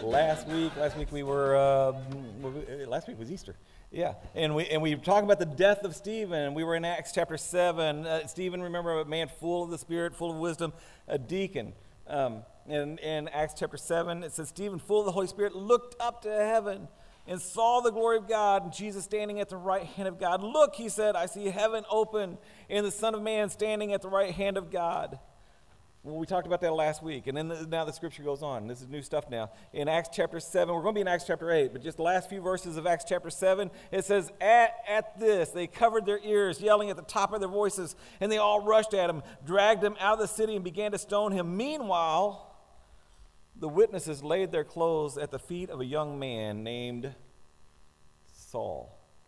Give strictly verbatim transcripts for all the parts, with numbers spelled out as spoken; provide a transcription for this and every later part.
last week. Last week we were, uh, last week was Easter. Yeah, and we and we were talking about the death of Stephen. We were in Acts chapter seven. Uh, Stephen, remember, a man full of the Spirit, full of wisdom, a deacon. Um, and in Acts chapter seven, it says, Stephen, full of the Holy Spirit, looked up to heaven and saw the glory of God and Jesus standing at the right hand of God. Look, he said, I see heaven open and the Son of Man standing at the right hand of God. Well, we talked about that last week, and then the, now the scripture goes on. This is new stuff now. In Acts chapter seven, we're going to be in Acts chapter eight, but just the last few verses of Acts chapter seven, it says, at, at this, they covered their ears, yelling at the top of their voices, and they all rushed at him, dragged him out of the city, and began to stone him. Meanwhile, the witnesses laid their clothes at the feet of a young man named Saul.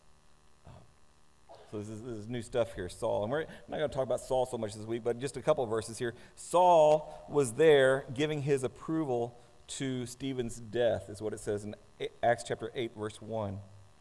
So this is, this is new stuff here, Saul. And we're not going to talk about Saul so much this week, but just a couple of verses here. Saul was there giving his approval to Stephen's death, is what it says in Acts chapter eight, verse one.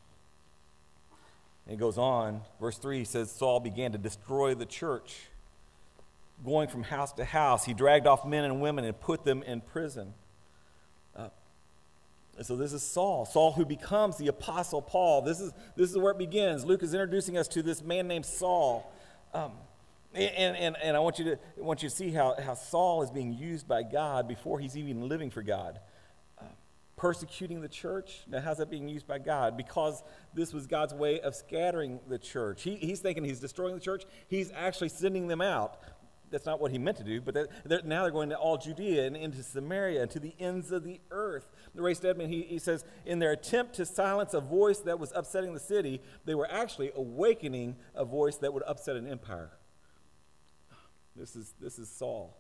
And it goes on, verse three says, Saul began to destroy the church. Going from house to house, he dragged off men and women and put them in prison. Uh, And so this is Saul, Saul who becomes the Apostle Paul. This is this is where it begins. Luke is introducing us to this man named Saul. Um, and, and, and I want you to I want you to see how, how Saul is being used by God before he's even living for God. Uh, persecuting the church. Now, how's that being used by God? Because this was God's way of scattering the church. He, he's thinking he's destroying the church. He's actually sending them out. That's not what he meant to do, but they're, they're, now they're going to all Judea and into Samaria and to the ends of the earth. Ray Stedman, he, he says, in their attempt to silence a voice that was upsetting the city, they were actually awakening a voice that would upset an empire. This is, this is Saul.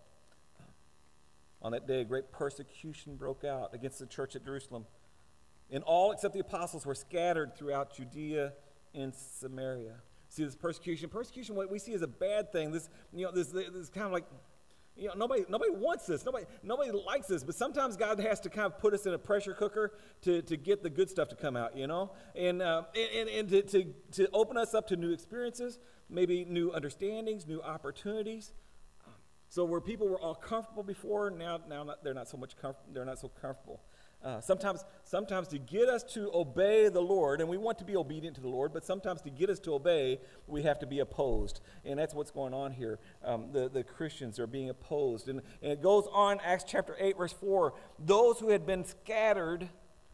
On that day, a great persecution broke out against the church at Jerusalem. And all except the apostles were scattered throughout Judea and Samaria. See this persecution. Persecution, what we see is a bad thing. This, you know, this, this kind of like, you know, nobody, nobody wants this. Nobody, nobody likes this. But sometimes God has to kind of put us in a pressure cooker to, to get the good stuff to come out, you know, and uh, and, and to, to to open us up to new experiences, maybe new understandings, new opportunities. So where people were all comfortable before, now now not, they're not so much comf- they're not so comfortable. Uh, sometimes, sometimes to get us to obey the Lord, and we want to be obedient to the Lord, but sometimes to get us to obey, we have to be opposed. And that's what's going on here. Um, the, the Christians are being opposed. And, and it goes on, Acts chapter eight, verse four, those who had been scattered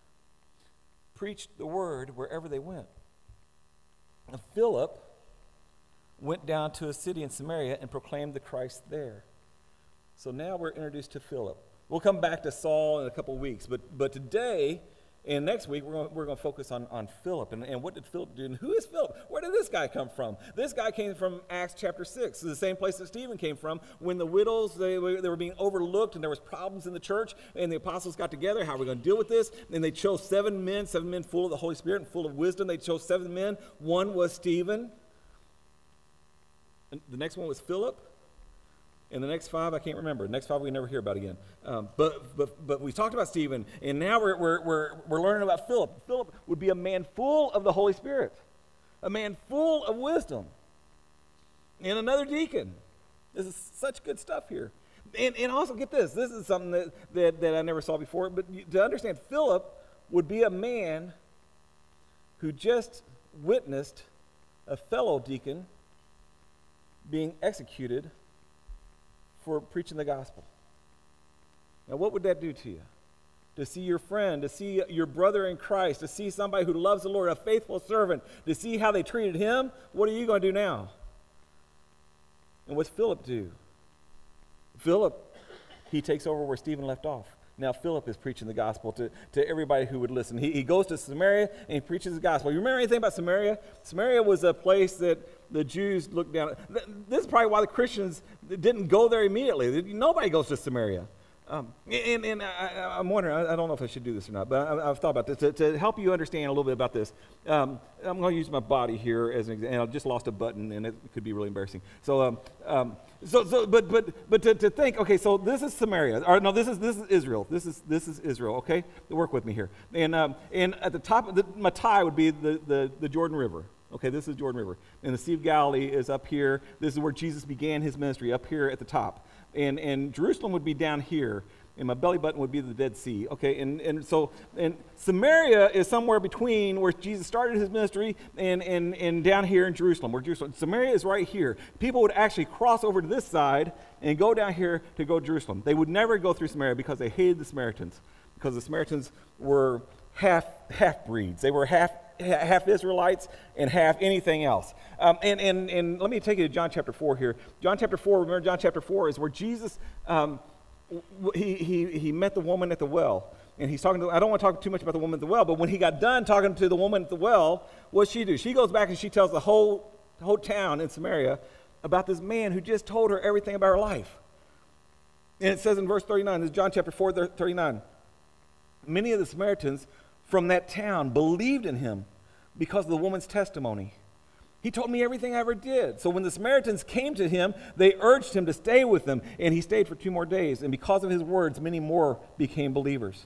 preached the word wherever they went. And Philip went down to a city in Samaria and proclaimed the Christ there. So now we're introduced to Philip. We'll come back to Saul in a couple of weeks, but but today and next week we're going we're going to focus on, on Philip and, and what did Philip do and who is Philip? Where did this guy come from? This guy came from Acts chapter six, the same place that Stephen came from when the widows they were, they were being overlooked and there was problems in the church and the apostles got together. How are we going to deal with this? And they chose seven men, seven men full of the Holy Spirit and full of wisdom. They chose seven men. One was Stephen. And the next one was Philip. And the next five, I can't remember. The next five we never hear about again. Um, but but but we talked about Stephen, and now we're, we're, we're, we're learning about Philip. Philip would be a man full of the Holy Spirit, a man full of wisdom, and another deacon. This is such good stuff here. And, and also, get this. This is something that, that, that I never saw before. But to understand, Philip would be a man who just witnessed a fellow deacon being executed for preaching the gospel. Now, what would that do to you? To see your friend, to see your brother in Christ, to see somebody who loves the Lord, a faithful servant, to see how they treated him, what are you going to do now? And what's Philip do? Philip, he takes over where Stephen left off. Now Philip is preaching the gospel to, to everybody who would listen. He, he goes to Samaria and he preaches the gospel. You remember anything about Samaria? Samaria was a place that the Jews looked down at. This is probably why the Christians didn't go there immediately. Nobody goes to Samaria. Um, and and I, I'm wondering, I, I don't know if I should do this or not, but I, I've thought about this. To, to help you understand a little bit about this, um, I'm going to use my body here as an example. And I just lost a button, and it could be really embarrassing. So, um, um, so, so, but, but, but to, to think, okay, so this is Samaria. Or no, this is this is Israel. This is this is Israel. Okay, work with me here. And um, and at the top of the Matai would be the, the the Jordan River. Okay, this is Jordan River, and the Sea of Galilee is up here. This is where Jesus began his ministry, up here at the top. And and Jerusalem would be down here. and my belly button would be the Dead Sea. Okay, and, and so and Samaria is somewhere between where Jesus started his ministry and, and, and down here in Jerusalem, where Jerusalem. Samaria is right here. People would actually cross over to this side and go down here to go to Jerusalem. They would never go through Samaria because they hated the Samaritans, because the Samaritans were half half breeds. They were half half Israelites and half anything else. Um, and, and, and let me take you to John chapter four here. John chapter four, remember John chapter four is where Jesus, um, he, he, he met the woman at the well. And he's talking to, I don't want to talk too much about the woman at the well, but when he got done talking to the woman at the well, what does she do? She goes back and she tells the whole, whole town in Samaria about this man who just told her everything about her life. And it says in verse thirty-nine, this is John chapter four, thirty-nine, many of the Samaritans from that town believed in him because of the woman's testimony. He told me everything I ever did. So when the Samaritans came to him, they urged him to stay with them, and he stayed for two more days. And because of his words, many more became believers.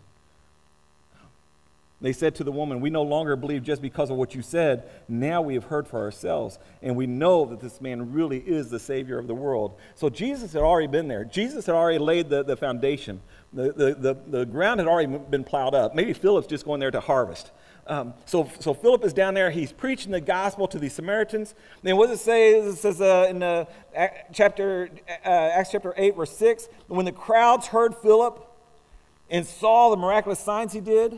They said to the woman, we no longer believe just because of what you said. Now we have heard for ourselves, and we know that this man really is the Savior of the world. So Jesus had already been there. Jesus had already laid the, the foundation. The, the, the, the ground had already been plowed up. Maybe Philip's just going there to harvest. Um, so, so Philip is down there. He's preaching the gospel to the Samaritans. Then what does it say? It says uh, in uh, chapter uh, Acts chapter eight, verse six, when the crowds heard Philip and saw the miraculous signs he did,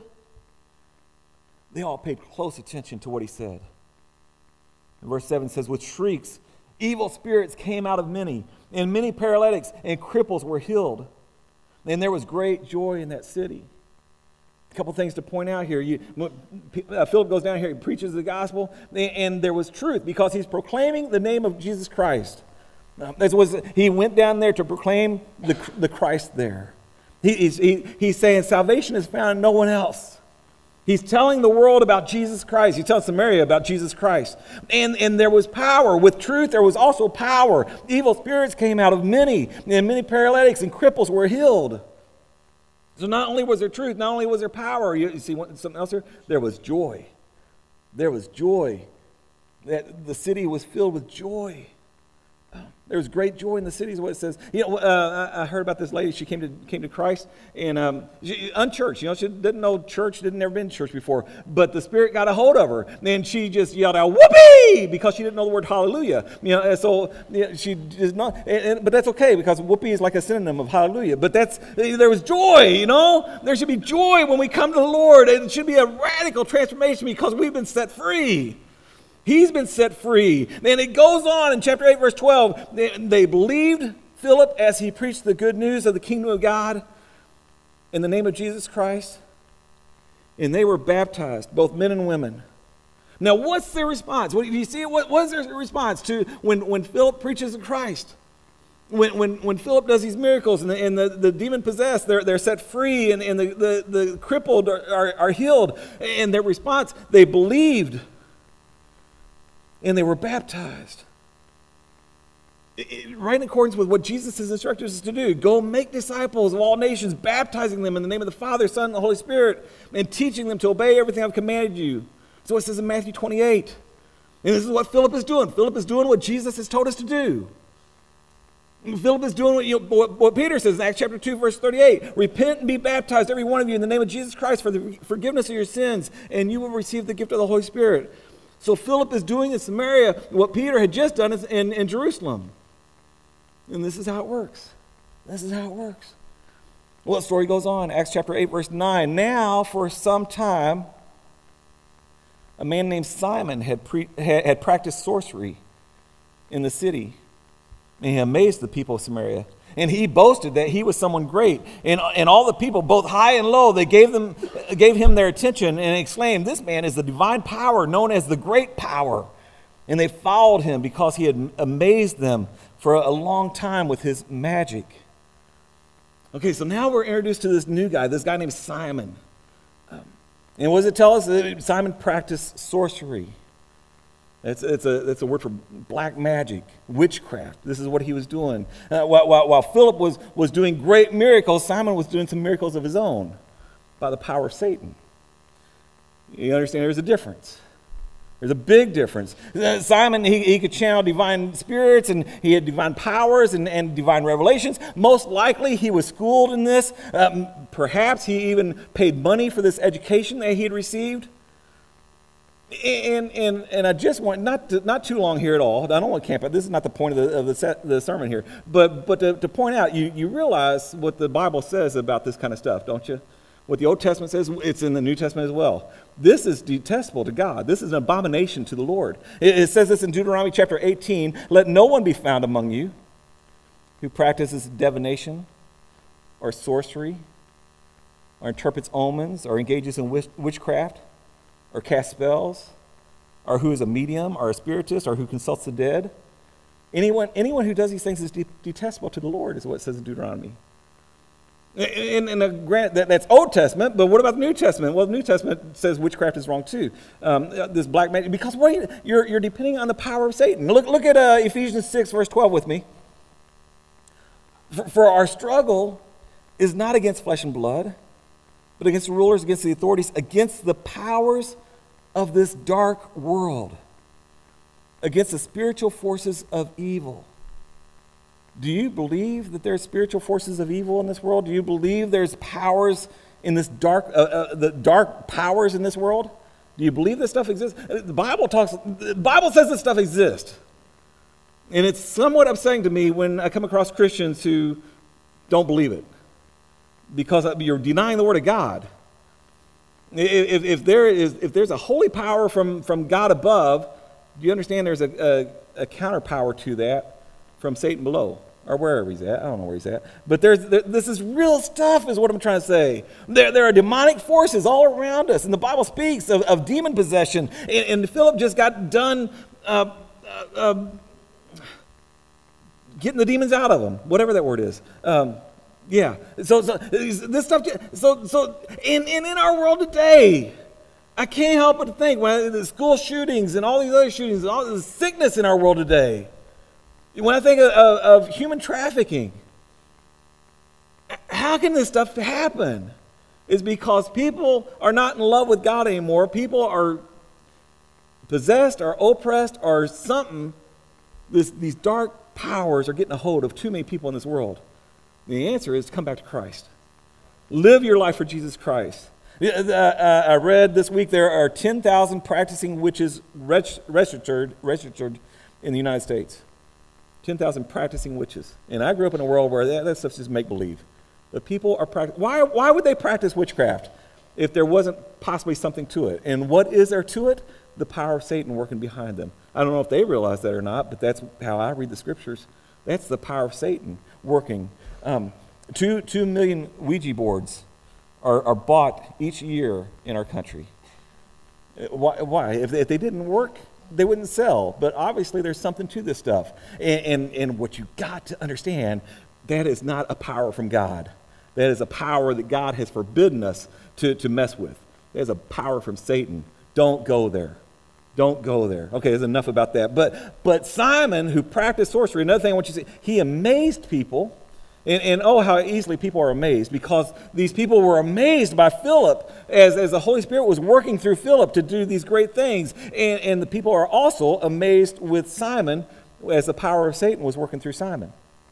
they all paid close attention to what he said. And verse seven says, with shrieks, evil spirits came out of many, and many paralytics and cripples were healed. And there was great joy in that city. A couple things to point out here. You, uh, Philip goes down here, he preaches the gospel, and, and there was truth because he's proclaiming the name of Jesus Christ. Uh, this was, he went down there to proclaim the, the Christ there. He, he's, he, he's saying salvation is found in no one else. He's telling the world about Jesus Christ. He's telling Samaria about Jesus Christ. And, and there was power. With truth, there was also power. Evil spirits came out of many, and many paralytics and cripples were healed. So not only was there truth, not only was there power, you, you see what, something else here? There was joy. There was joy. That the city was filled with joy. There was great joy in the city is what it says. You know, uh, I heard about this lady. She came to came to Christ and um, she, unchurched. You know, she didn't know church, didn't never been to church before. But the Spirit got a hold of her, and she just yelled out "whoopee" because she didn't know the word hallelujah. You know, and so you know, she is not. And, and, but that's okay because whoopee is like a synonym of hallelujah. But that's there was joy. You know, there should be joy when we come to the Lord. It should be a radical transformation because we've been set free. He's been set free. And it goes on in chapter eight, verse twelve. They, they believed Philip as he preached the good news of the kingdom of God in the name of Jesus Christ. And they were baptized, both men and women. Now, what's their response? What, you see, what was their response to when, when Philip preaches of Christ? When, when, when Philip does these miracles and the, and the, the demon-possessed, they're, they're set free and, and the, the, the crippled are, are, are healed. And their response, they believed. And they were baptized. It, it, right in accordance with what Jesus has instructed us to do. Go make disciples of all nations, baptizing them in the name of the Father, Son, and the Holy Spirit, and teaching them to obey everything I've commanded you. So it says in Matthew twenty-eight. And this is what Philip is doing. Philip is doing what Jesus has told us to do. Philip is doing what, you know, what, what Peter says in Acts chapter two, verse thirty-eight. Repent and be baptized, every one of you, in the name of Jesus Christ for the forgiveness of your sins, and you will receive the gift of the Holy Spirit. So Philip is doing in Samaria what Peter had just done in, in Jerusalem. And this is how it works. This is how it works. Well, the story goes on. Acts chapter eight, verse nine. Now, for some time, a man named Simon had, pre, had, had practiced sorcery in the city. And he amazed the people of Samaria. And he boasted that he was someone great. And, and all the people, both high and low, they gave, them, gave him their attention and exclaimed, this man is the divine power known as the great power. And they followed him because he had amazed them for a long time with his magic. Okay, so now we're introduced to this new guy, this guy named Simon. Um, and what does it tell us? Simon practiced sorcery. It's, it's, a, it's a word for black magic, witchcraft. This is what he was doing. Uh, while, while, while Philip was, was doing great miracles, Simon was doing some miracles of his own by the power of Satan. You understand there's a difference. There's a big difference. Simon, he, he could channel divine spirits, and he had divine powers and, and divine revelations. Most likely he was schooled in this. Um, perhaps he even paid money for this education that he had received. And, and, and I just want, not to, not too long here at all, I don't want to camp out, this is not the point of the, of the, set, the sermon here, but, but to, to point out, you, you realize what the Bible says about this kind of stuff, don't you? What the Old Testament says, it's in the New Testament as well. This is detestable to God. This is an abomination to the Lord. It, it says this in Deuteronomy chapter eighteen, let no one be found among you who practices divination or sorcery or interprets omens or engages in witch, witchcraft or casts spells or who is a medium or a spiritist or who consults the dead. Anyone, anyone who does these things is de- detestable to the Lord, is what it says in Deuteronomy. And, and a grant, that, that's Old Testament, but what about the New Testament? Well, the New Testament says witchcraft is wrong too. Um, this black magic, because what you, you're, you're depending on the power of Satan. Look, look at uh, Ephesians six, verse twelve with me. For, for our struggle is not against flesh and blood, but against the rulers, against the authorities, against the powers of this dark world, against the spiritual forces of evil. Do you believe that there's spiritual forces of evil in this world? Do you believe there's powers in this dark, uh, uh, the dark powers in this world? Do you believe this stuff exists? The Bible talks. The Bible says this stuff exists, and it's somewhat upsetting to me when I come across Christians who don't believe it, because you're denying the Word of God. If, if there is, if there's a holy power from, from God above, do you understand there's a, a, a counterpower to that from Satan below? Or wherever he's at. I don't know where he's at. But there's there, this is real stuff is what I'm trying to say. There, there are demonic forces all around us. And the Bible speaks of, of demon possession. And, and Philip just got done uh, uh, uh, getting the demons out of them. Whatever that word is. Um, yeah. So, so this stuff, so, so in, in, in our world today, I can't help but to think, when the school shootings and all these other shootings, and all the sickness in our world today, when I think of, of, of human trafficking, how can this stuff happen? It's because people are not in love with God anymore. People are possessed or oppressed or something. This, these dark powers are getting a hold of too many people in this world. The answer is to come back to Christ. Live your life for Jesus Christ. Uh, uh, I read this week there are ten thousand practicing witches reg- registered, registered in the United States. ten thousand practicing witches. And I grew up in a world where that, that stuff's just make-believe. But people are practicing. Why, why would they practice witchcraft if there wasn't possibly something to it? And what is there to it? The power of Satan working behind them. I don't know if they realize that or not, but that's how I read the scriptures. That's the power of Satan working. Um, two, two million Ouija boards are, are bought each year in our country. Why? why? If, if they didn't work, they wouldn't sell. But obviously there's something to this stuff. And, and, and what you got to understand, that is not a power from God. That is a power that God has forbidden us to, to mess with. That is a power from Satan. Don't go there. Don't go there. Okay, there's enough about that. But, but Simon, who practiced sorcery, another thing I want you to see, he amazed people. And, and oh, how easily people are amazed, because these people were amazed by Philip as, as the Holy Spirit was working through Philip to do these great things. And, and the people are also amazed with Simon as the power of Satan was working through Simon.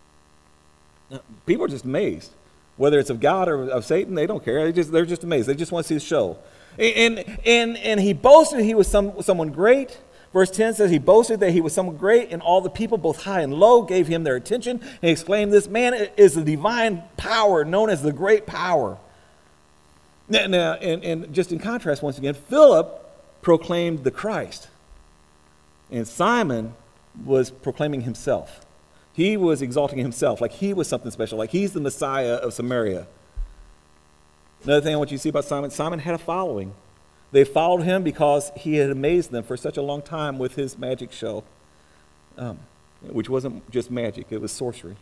People are just amazed. Whether it's of God or of Satan, they don't care. They just, they're just amazed. They just want to see the show. And, and, and he boasted he was some, someone great. Verse ten says he boasted that he was someone great, and all the people, both high and low, gave him their attention. And he exclaimed, this man is the divine power, known as the great power. Now, now and, and just in contrast, once again, Philip proclaimed the Christ. And Simon was proclaiming himself. He was exalting himself like he was something special, like he's the Messiah of Samaria. Another thing I want you to see about Simon, Simon had a following. They followed him because he had amazed them for such a long time with his magic show, um, which wasn't just magic, it was sorcery.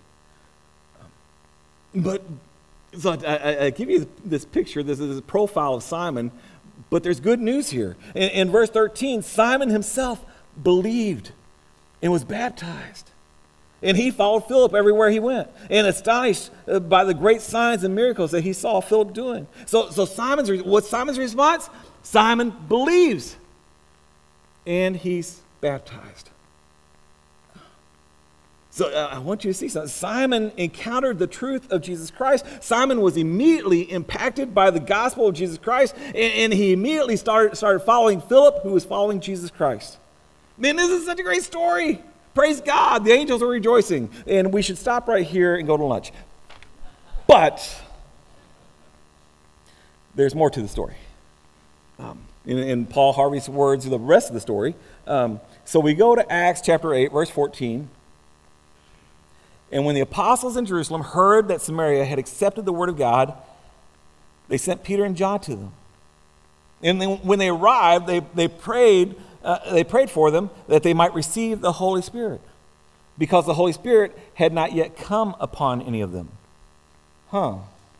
Um, but so I, I give you this picture, this is a profile of Simon, but there's good news here. In, in verse thirteen, Simon himself believed and was baptized. And he followed Philip everywhere he went, and astonished by the great signs and miracles that he saw Philip doing. So, so Simon's what's Simon's response? Simon believes. and he's baptized. So uh, I want you to see something. Simon encountered the truth of Jesus Christ. Simon was immediately impacted by the gospel of Jesus Christ, and, and he immediately started, started following Philip, who was following Jesus Christ. Man, this is such a great story. Praise God. The angels are rejoicing. And we should stop right here and go to lunch. But there's more to the story. Um, in, in Paul Harvey's words, the rest of the story. Um, so we go to Acts chapter eight, verse fourteen. And when the apostles in Jerusalem heard that Samaria had accepted the word of God, they sent Peter and John to them. And then when they arrived, they, they prayed uh, they prayed for them that they might receive the Holy Spirit, because the Holy Spirit had not yet come upon any of them. Huh.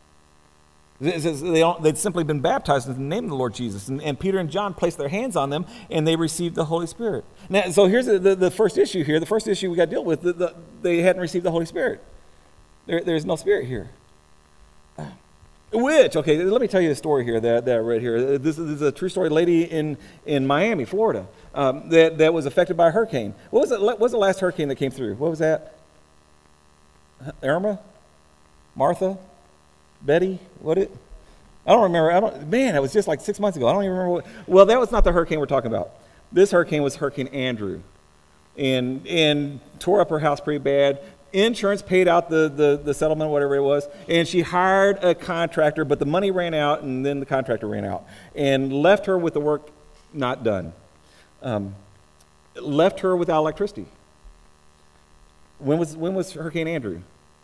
It says they don't, they'd simply been baptized in the name of the Lord Jesus. And, and Peter and John placed their hands on them, and they received the Holy Spirit. Now, so here's the, the, the first issue here. The first issue we got to deal with, the, the, they hadn't received the Holy Spirit. There, there's no Spirit here. Uh, which, okay, let me tell you a story here that, that I read here. This, this is a true story. A lady in, in Miami, Florida, um, that, that was affected by a hurricane. What was, it, what was the last hurricane that came through? What was that? Irma? Martha? Betty, what it? I don't remember. I don't. Man, it was just like six months ago. I don't even remember. What, well, that was not the hurricane we're talking about. This hurricane was Hurricane Andrew, and and tore up her house pretty bad. Insurance paid out the, the the settlement, whatever it was, and she hired a contractor, but the money ran out, and then the contractor ran out, and left her with the work not done. Um, left her without electricity. When was when was Hurricane Andrew?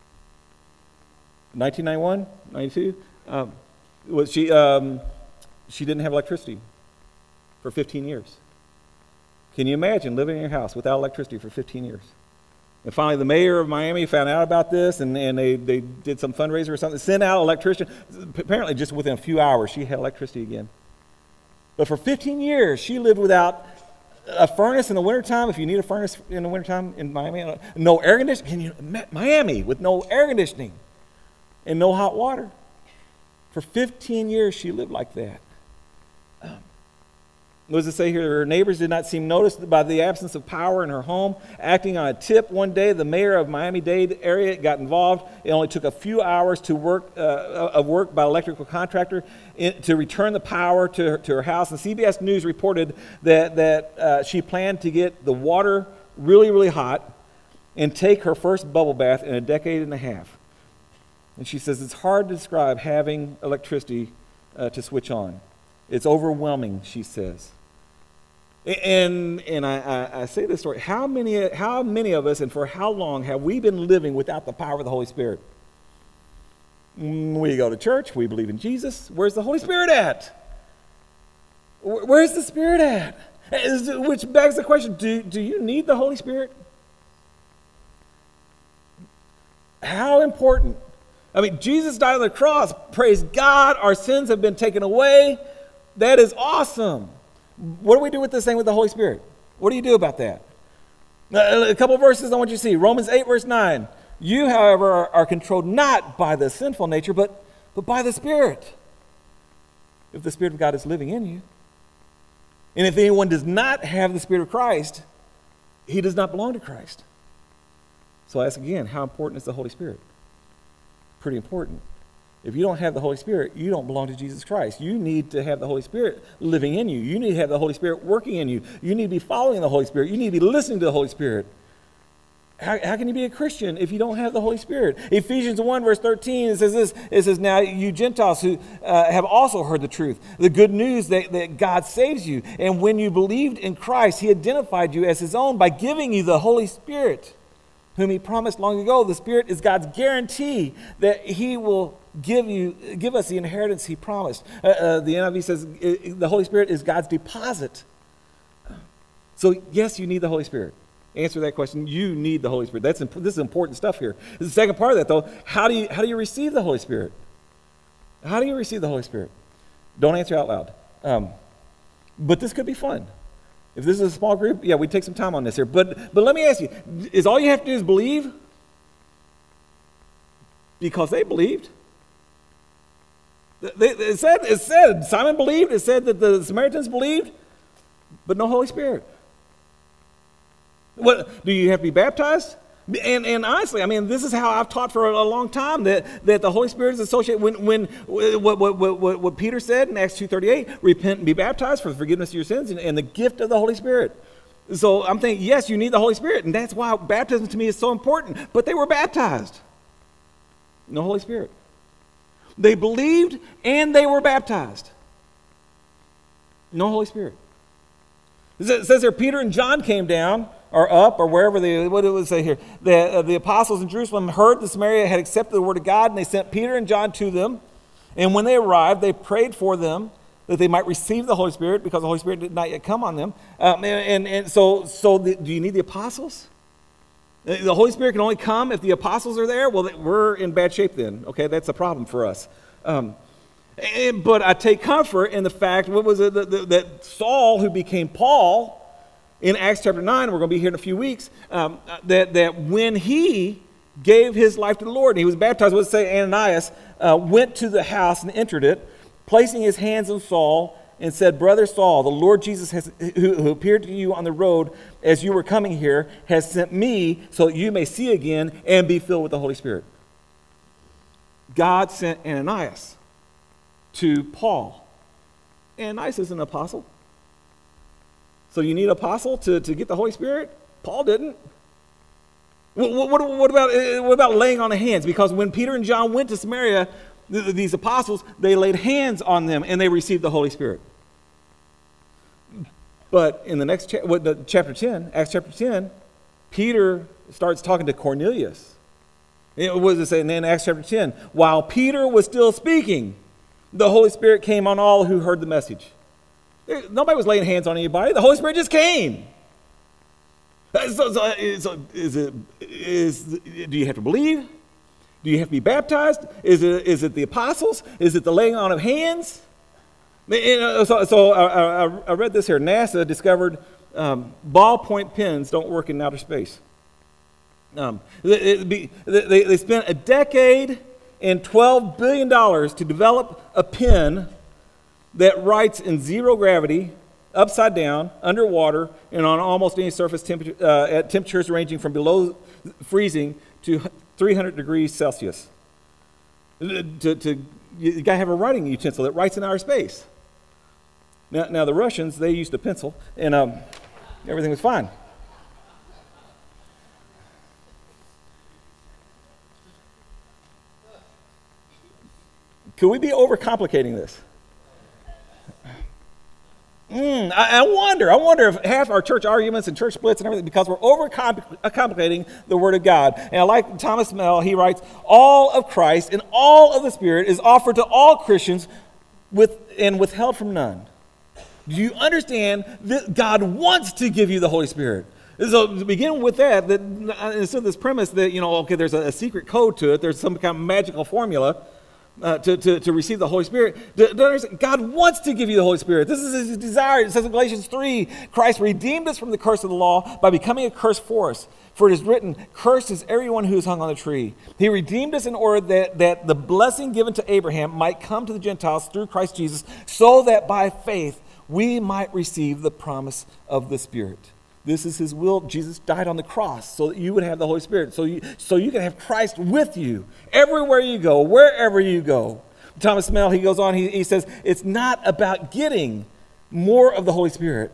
nineteen ninety-one, ninety-two, um, was she, um, she didn't have electricity for fifteen years. Can you imagine living in your house without electricity for fifteen years? And finally, the mayor of Miami found out about this, and, and they, they did some fundraiser or something, sent out electrician. Apparently, just within a few hours, she had electricity again. But for fifteen years, she lived without a furnace in the wintertime. If you need a furnace in the wintertime in Miami, no air conditioning. Can you, Miami with no air conditioning. And no hot water. For fifteen years, she lived like that. Um, what does it say here? Her neighbors did not seem noticed by the absence of power in her home. Acting on a tip one day, the mayor of Miami-Dade area got involved. It only took a few hours to work uh, of work by electrical contractor in, to return the power to her, to her house. And C B S News reported that, that uh, she planned to get the water really, really hot and take her first bubble bath in a decade and a half. And she says, it's hard to describe having electricity uh, to switch on. It's overwhelming, she says. And and I, I, I say this story, how many, how many of us and for how long have we been living without the power of the Holy Spirit? We go to church, we believe in Jesus. Where's the Holy Spirit at? Where's the Spirit at? Which begs the question, do, do you need the Holy Spirit? How important? I mean, Jesus died on the cross. Praise God, our sins have been taken away. That is awesome. What do we do with this thing with the Holy Spirit? What do you do about that? A couple of verses I want you to see. Romans eight, verse nine. You, however, are, are controlled not by the sinful nature, but, but by the Spirit. If the Spirit of God is living in you. And if anyone does not have the Spirit of Christ, he does not belong to Christ. So I ask again, how important is the Holy Spirit? Pretty important. If you don't have the Holy Spirit, you don't belong to Jesus Christ. You need to have the Holy Spirit living in you. You need to have the Holy Spirit working in you. You need to be following the Holy Spirit. You need to be listening to the Holy Spirit. How, how can you be a Christian if you don't have the Holy Spirit? Ephesians one, verse thirteen, it says this, it says, now you Gentiles who uh, have also heard the truth, the good news that, that God saves you. And when you believed in Christ, he identified you as his own by giving you the Holy Spirit, whom he promised long ago. The Spirit is God's guarantee that he will give you, give us the inheritance he promised. Uh, uh, the N I V says uh, the Holy Spirit is God's deposit. So yes, you need the Holy Spirit. Answer that question. You need the Holy Spirit. That's imp- this is important stuff here. The second part of that, though, how do you how do you receive the Holy Spirit? How do you receive the Holy Spirit? Don't answer out loud. Um, but this could be fun. If this is a small group, yeah, we'd take some time on this here. But but let me ask you, is all you have to do is believe? Because they believed. They, it, said, it said Simon believed. It said that the Samaritans believed. but no Holy Spirit. What, do you have to be baptized? And, and honestly, I mean, this is how I've taught for a, a long time, that, that the Holy Spirit is associated when, when what, what, what, what Peter said in Acts two thirty-eight, repent and be baptized for the forgiveness of your sins, and, and the gift of the Holy Spirit. So I'm thinking, yes, you need the Holy Spirit, and that's why baptism to me is so important. But they were baptized. No Holy Spirit. They believed and they were baptized. No Holy Spirit. It says here, Peter and John came down, or up, or wherever they, what did it say here? The, uh, the apostles in Jerusalem heard that Samaria had accepted the word of God, and they sent Peter and John to them. And when they arrived, they prayed for them that they might receive the Holy Spirit, because the Holy Spirit did not yet come on them. Um, and, and, and so, so the, do you need the apostles? The Holy Spirit can only come if the apostles are there? Well, we're in bad shape then. Okay, that's a problem for us. Um, and, but I take comfort in the fact, what was it, that, that Saul, who became Paul, in Acts chapter nine, we're going to be here in a few weeks, um, that, that when he gave his life to the Lord, and he was baptized, let's say Ananias, uh, went to the house and entered it, placing his hands on Saul, and said, Brother Saul, the Lord Jesus, has, who, who appeared to you on the road as you were coming here, has sent me so that you may see again and be filled with the Holy Spirit. God sent Ananias to Paul. Ananias is an apostle. So you need an apostle to, to get the Holy Spirit? Paul didn't. What, what, what, about, what about laying on of hands? Because when Peter and John went to Samaria, th- these apostles, they laid hands on them and they received the Holy Spirit. But in the next cha- what, the, chapter ten, Acts chapter ten, Peter starts talking to Cornelius. What does it say in Acts chapter ten? While Peter was still speaking, the Holy Spirit came on all who heard the message. Nobody was laying hands on anybody. The Holy Spirit just came. So, so, so is it, is, do you have to believe? Do you have to be baptized? Is it, is it the apostles? Is it the laying on of hands? So, so I, I, I read this here. NASA discovered um, ballpoint pens don't work in outer space. Um, it, be, they, they spent a decade and twelve billion dollars to develop a pen that writes in zero gravity, upside down, underwater, and on almost any surface temperature, uh, at temperatures ranging from below freezing to three hundred degrees Celsius. To, to, you got to have a writing utensil that writes in outer space. Now, now the Russians, they used a pencil, and um, everything was fine. Could we be overcomplicating this? Mm, I, I wonder, I wonder if half our church arguments and church splits and everything, because we're overcomplicating the Word of God. And I like Thomas Mell, he writes, all of Christ and all of the Spirit is offered to all Christians with, and withheld from none. Do you understand that God wants to give you the Holy Spirit? So to begin with that, that instead of this premise that, you know, okay, there's a, a secret code to it, there's some kind of magical formula, Uh, to, to, to receive the Holy Spirit. God wants to give you the Holy Spirit. This is his desire. It says in Galatians three, Christ redeemed us from the curse of the law by becoming a curse for us. For it is written, cursed is everyone who is hung on the tree. He redeemed us in order that, that the blessing given to Abraham might come to the Gentiles through Christ Jesus, so that by faith we might receive the promise of the Spirit. This is his will. Jesus died on the cross so that you would have the Holy Spirit, so you, so you can have Christ with you everywhere you go, wherever you go. Thomas Mell, he goes on, he, he says, it's not about getting more of the Holy Spirit.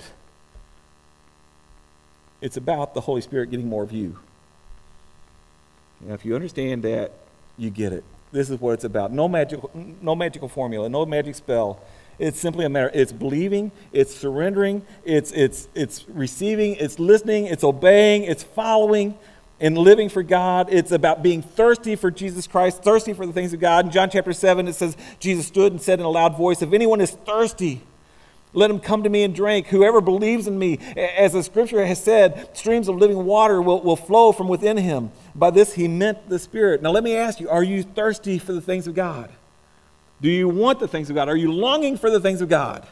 It's about the Holy Spirit getting more of you. Now, if you understand that, you get it. This is what it's about. No magical, no magical formula, no magic spell. It's simply a matter, it's believing, it's surrendering, it's it's it's receiving, it's listening, it's obeying, it's following and living for God. It's about being thirsty for Jesus Christ, thirsty for the things of God. In John chapter seven, it says, Jesus stood and said in a loud voice, if anyone is thirsty, let him come to me and drink. Whoever believes in me, as the scripture has said, streams of living water will, will flow from within him. By this he meant the Spirit. Now let me ask you, are you thirsty for the things of God? Do you want the things of God? Are you longing for the things of God?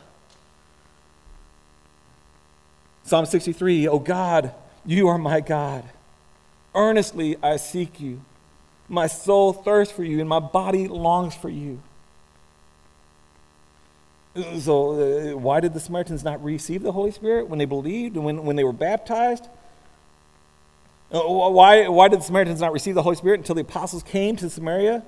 Psalm sixty-three, O God, you are my God. Earnestly I seek you. My soul thirsts for you, and my body longs for you. So uh, why did the Samaritans not receive the Holy Spirit when they believed and when, when they were baptized? Uh, why, why did the Samaritans not receive the Holy Spirit until the apostles came to Samaria?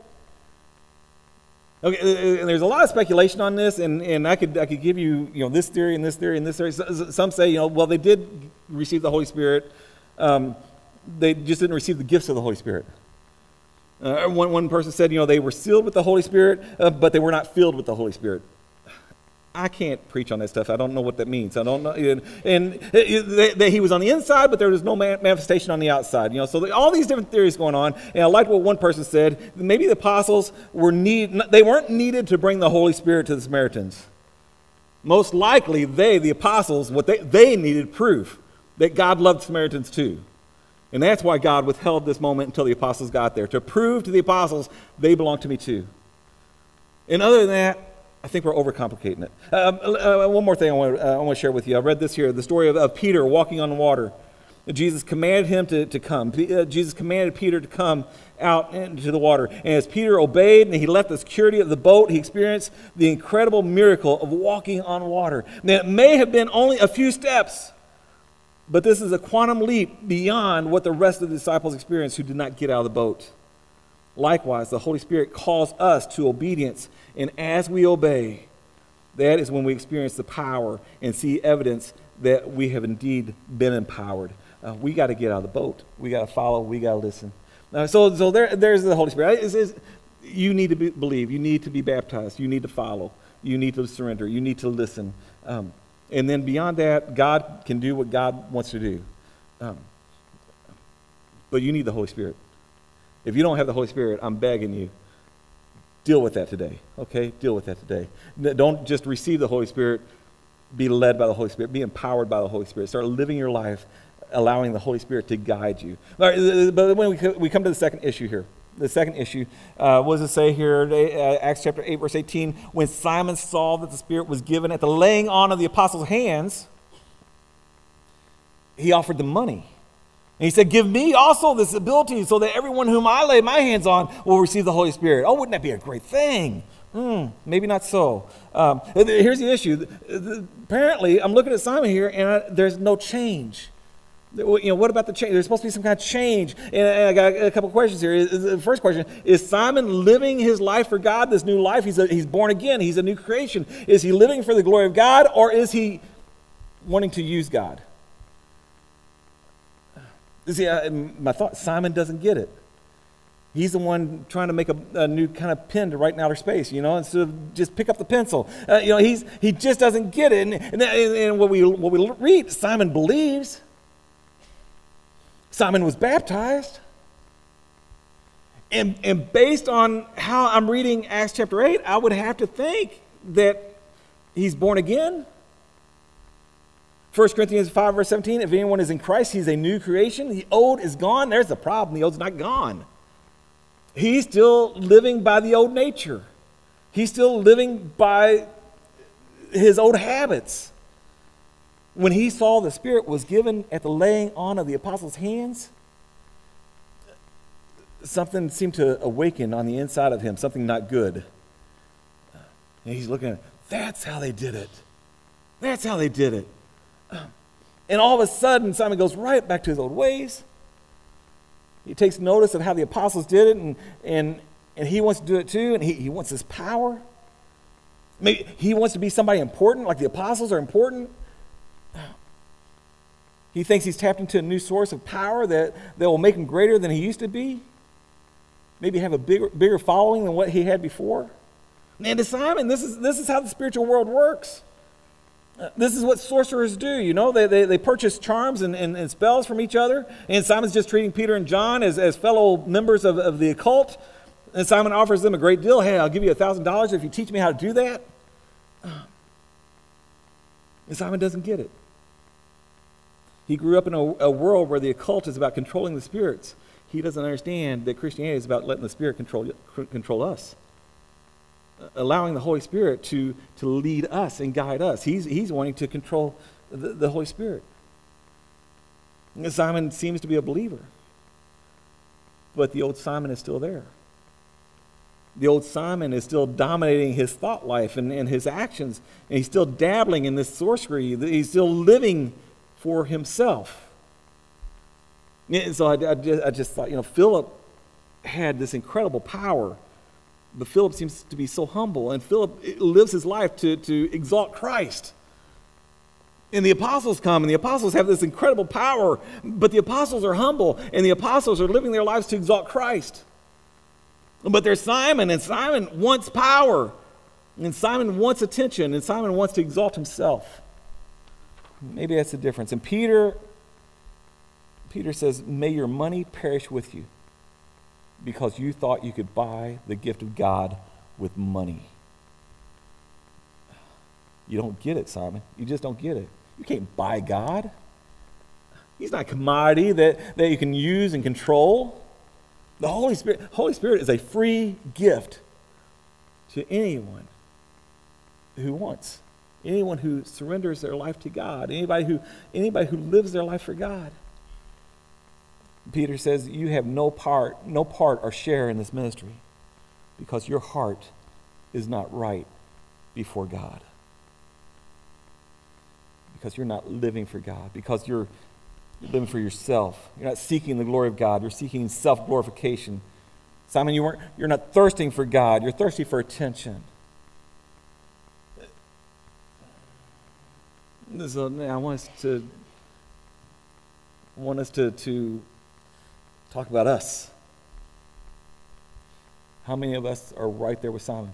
Okay, uh, and there's a lot of speculation on this, and, and I could I could give you you know this theory and this theory and this theory. Some say you know well they did receive the Holy Spirit, um, they just didn't receive the gifts of the Holy Spirit. Uh, one one person said you know they were sealed with the Holy Spirit, uh, but they were not filled with the Holy Spirit. I can't preach on that stuff. I don't know what that means. I don't know. And, and it, it, he was on the inside, but there was no manifestation on the outside. You know, so the, all these different theories going on. And I liked what one person said. Maybe the apostles were need. They weren't needed to bring the Holy Spirit to the Samaritans. Most likely, they, the apostles, what they they needed proof that God loved Samaritans too, and that's why God withheld this moment until the apostles got there to prove to the apostles they belong to me too. And other than that, I think we're overcomplicating it. Um, uh, one more thing I want, uh, I want to share with you. I read this here, the story of, of Peter walking on the water. Jesus commanded him to, to come. Uh, Jesus commanded Peter to come out into the water. And as Peter obeyed and he left the security of the boat, he experienced the incredible miracle of walking on water. Now, it may have been only a few steps, but this is a quantum leap beyond what the rest of the disciples experienced who did not get out of the boat. Likewise, the Holy Spirit calls us to obedience, and as we obey, that is when we experience the power and see evidence that we have indeed been empowered. Uh, we got to get out of the boat. We got to follow. We got to listen. Uh, so, so there, there's the Holy Spirit. It's, it's, you need to be, believe. You need to be baptized. You need to follow. You need to surrender. You need to listen. Um, and then beyond that, God can do what God wants to do. Um, but you need the Holy Spirit. If you don't have the Holy Spirit, I'm begging you, deal with that today, okay? Deal with that today. Don't just receive the Holy Spirit, be led by the Holy Spirit, be empowered by the Holy Spirit. Start living your life, allowing the Holy Spirit to guide you. All right, but when we come to the second issue here, the second issue, uh, what does it say here, uh, Acts chapter eight, verse eighteen, when Simon saw that the Spirit was given at the laying on of the apostles' hands, he offered them money. And he said, give me also this ability so that everyone whom I lay my hands on will receive the Holy Spirit. Oh, wouldn't that be a great thing? Hmm, maybe not so. Um, here's the issue. Apparently, I'm looking at Simon here, and I, there's no change. You know, what about the change? There's supposed to be some kind of change. And I got a couple questions here. The first question, is Simon living his life for God, this new life? He's, a, he's born again. He's a new creation. Is he living for the glory of God, or is he wanting to use God? See, I, my thought, Simon doesn't get it. He's the one trying to make a, a new kind of pen to write in outer space, you know, instead of just pick up the pencil. Uh, you know, he's he just doesn't get it. And, and, and what we what we read, Simon believes. Simon was baptized. And, and based on how I'm reading Acts chapter eight, I would have to think that he's born again. First Corinthians five, verse seventeen, if anyone is in Christ, he's a new creation. The old is gone. There's the problem. The old's not gone. He's still living by the old nature. He's still living by his old habits. When he saw the Spirit was given at the laying on of the apostles' hands, something seemed to awaken on the inside of him, something not good. And he's looking at, that's how they did it. That's how they did it. And all of a sudden, Simon goes right back to his old ways. He takes notice of how the apostles did it, and, and, and he wants to do it too, and he, he wants this power. Maybe he wants to be somebody important, like the apostles are important. He thinks he's tapped into a new source of power that, that will make him greater than he used to be. Maybe have a bigger, bigger following than what he had before. And to Simon, this is, this is how the spiritual world works. Uh, this is what sorcerers do, you know. They, they, they purchase charms and, and, and spells from each other. And Simon's just treating Peter and John as, as fellow members of, of the occult. And Simon offers them a great deal. Hey, I'll give you a thousand dollars if you teach me how to do that. And Simon doesn't get it. He grew up in a, a world where the occult is about controlling the spirits. He doesn't understand that Christianity is about letting the Spirit control, control us. Allowing the Holy Spirit to, to lead us and guide us. He's, he's wanting to control the, the Holy Spirit. And Simon seems to be a believer. But the old Simon is still there. the old Simon is still dominating his thought life and, and his actions, and he's still dabbling in this sorcery. He's still living for himself. And so I, I, just, I just thought, you know, Philip had this incredible power, but Philip seems to be so humble, and Philip lives his life to, to exalt Christ. And the apostles come, and the apostles have this incredible power, but the apostles are humble, and the apostles are living their lives to exalt Christ. But there's Simon, and Simon wants power, and Simon wants attention, and Simon wants to exalt himself. Maybe that's the difference. And Peter, Peter says, may your money perish with you, because you thought you could buy the gift of God with money. You don't get it, Simon. You just don't get it. You can't buy God. He's not a commodity that, that you can use and control. The Holy Spirit, Holy Spirit is a free gift to anyone who wants, anyone who surrenders their life to God, anybody who, anybody who lives their life for God. Peter says you have no part, no part or share in this ministry because your heart is not right before God. Because you're not living for God, because you're You're living for yourself. You're not seeking the glory of God. You're seeking self-glorification. Simon, you weren't, you're not thirsting for God. You're thirsty for attention. So I want us to I want us to, to talk about us. How many of us are right there with Simon?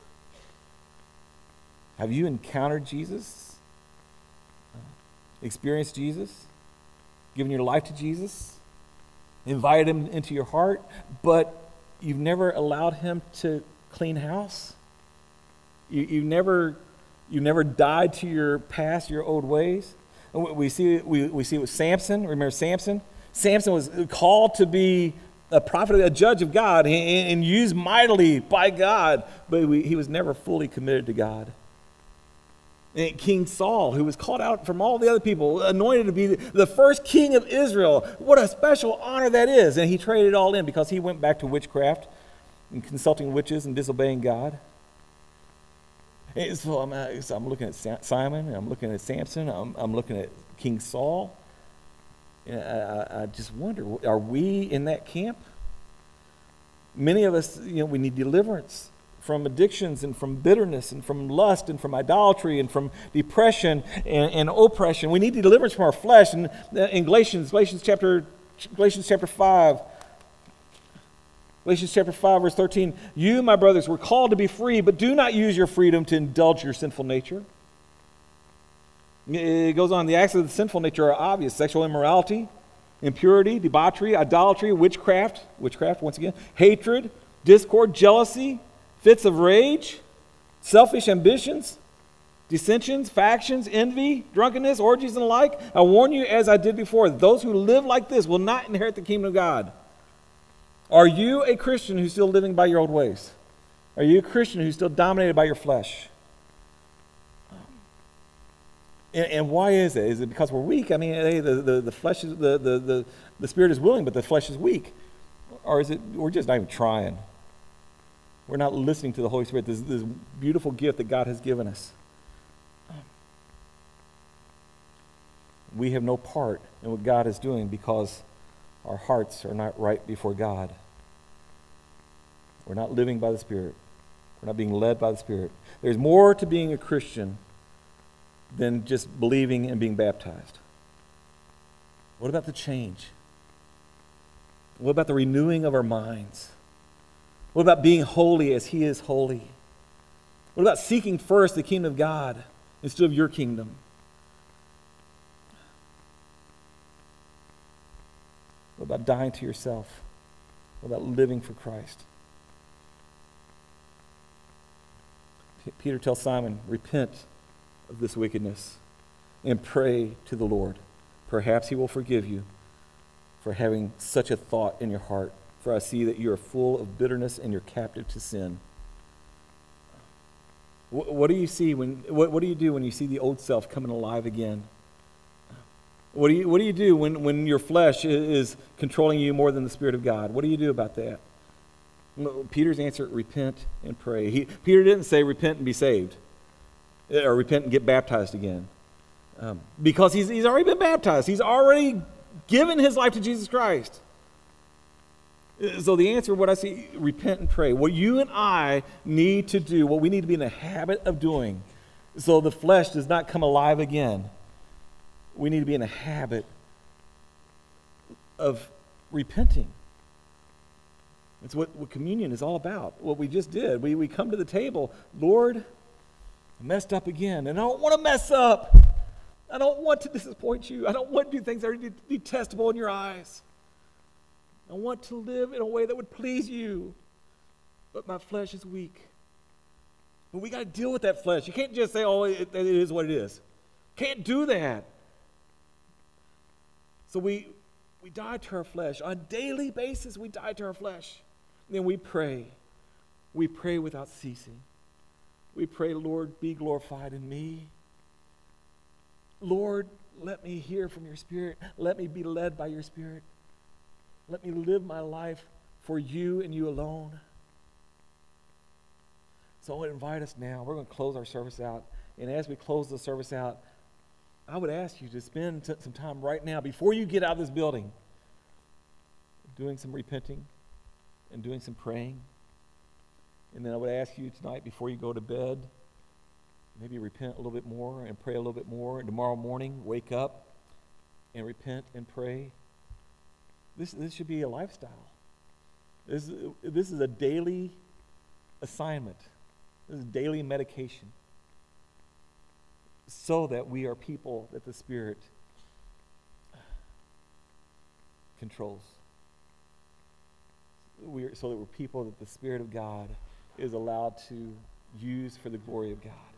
Have you encountered Jesus? Experienced Jesus? Given your life to Jesus, invited him into your heart, but you've never allowed him to clean house? You, you've never, you've never died to your past, your old ways? We see, we, we see it with Samson. Remember Samson? Samson was called to be a prophet, a judge of God, and, and used mightily by God, but we, he was never fully committed to God. And King Saul, who was called out from all the other people, anointed to be the first king of Israel. What a special honor that is. And he traded it all in because he went back to witchcraft and consulting witches and disobeying God. And so I'm, uh, so I'm looking at Simon, and I'm looking at Samson, I'm, I'm looking at King Saul. And I, I just wonder, are we in that camp? Many of us, you know, we need deliverance from addictions and from bitterness and from lust and from idolatry and from depression and, and oppression. We need deliverance from our flesh. And in Galatians, Galatians chapter, Galatians chapter five, Galatians chapter five, verse thirteen, you, my brothers, were called to be free, but do not use your freedom to indulge your sinful nature. It goes on, the acts of the sinful nature are obvious: sexual immorality, impurity, debauchery, idolatry, witchcraft, witchcraft once again, hatred, discord, jealousy, fits of rage, selfish ambitions, dissensions, factions, envy, drunkenness, orgies, and the like. I warn you, as I did before, those who live like this will not inherit the kingdom of God. Are you a Christian who's still living by your old ways? Are you a Christian who's still dominated by your flesh? And, and why is it? Is it because we're weak? I mean, hey, the, the, the flesh is, the, the, the, the spirit is willing, but the flesh is weak. Or is it we're just not even trying? We're not listening to the Holy Spirit, this, this beautiful gift that God has given us. We have no part in what God is doing because our hearts are not right before God. We're not living by the Spirit. We're not being led by the Spirit. There's more to being a Christian than just believing and being baptized. What about the change? What about the renewing of our minds? What about being holy as He is holy? What about seeking first the kingdom of God instead of your kingdom? What about dying to yourself? What about living for Christ? P- Peter tells Simon, repent of this wickedness and pray to the Lord. Perhaps He will forgive you for having such a thought in your heart. For I see that you are full of bitterness and you're captive to sin. What, what do you see when? What, what do you do when you see the old self coming alive again? What do you What do you do when, when your flesh is controlling you more than the Spirit of God? What do you do about that? No, Peter's answer, repent and pray. He, Peter didn't say repent and be saved, or repent and get baptized again. Um, because he's, he's already been baptized. He's already given his life to Jesus Christ. So the answer, what I see, repent and pray. What you and I need to do, what we need to be in the habit of doing, so the flesh does not come alive again, we need to be in a habit of repenting. It's what, what communion is all about. What we just did. We, we come to the table, Lord, I messed up again, and I don't want to mess up. I don't want to disappoint you. I don't want to do things that are detestable in your eyes. I want to live in a way that would please you, but my flesh is weak. But we got to deal with that flesh. You can't just say, oh, it, it is what it is. Can't do that. So we we die to our flesh. On a daily basis, we die to our flesh. And then we pray. We pray without ceasing. We pray, Lord, be glorified in me. Lord, let me hear from your Spirit. Let me be led by your Spirit. Let me live my life for you and you alone. So I want to invite us now. We're going to close our service out. And as we close the service out, I would ask you to spend t- some time right now, before you get out of this building, doing some repenting and doing some praying. And then I would ask you tonight, before you go to bed, maybe repent a little bit more and pray a little bit more. And tomorrow morning, wake up and repent and pray. This, this should be a lifestyle. This, this is a daily assignment. This is daily medication, so that we are people that the Spirit controls. We are, so that we're people that the Spirit of God is allowed to use for the glory of God.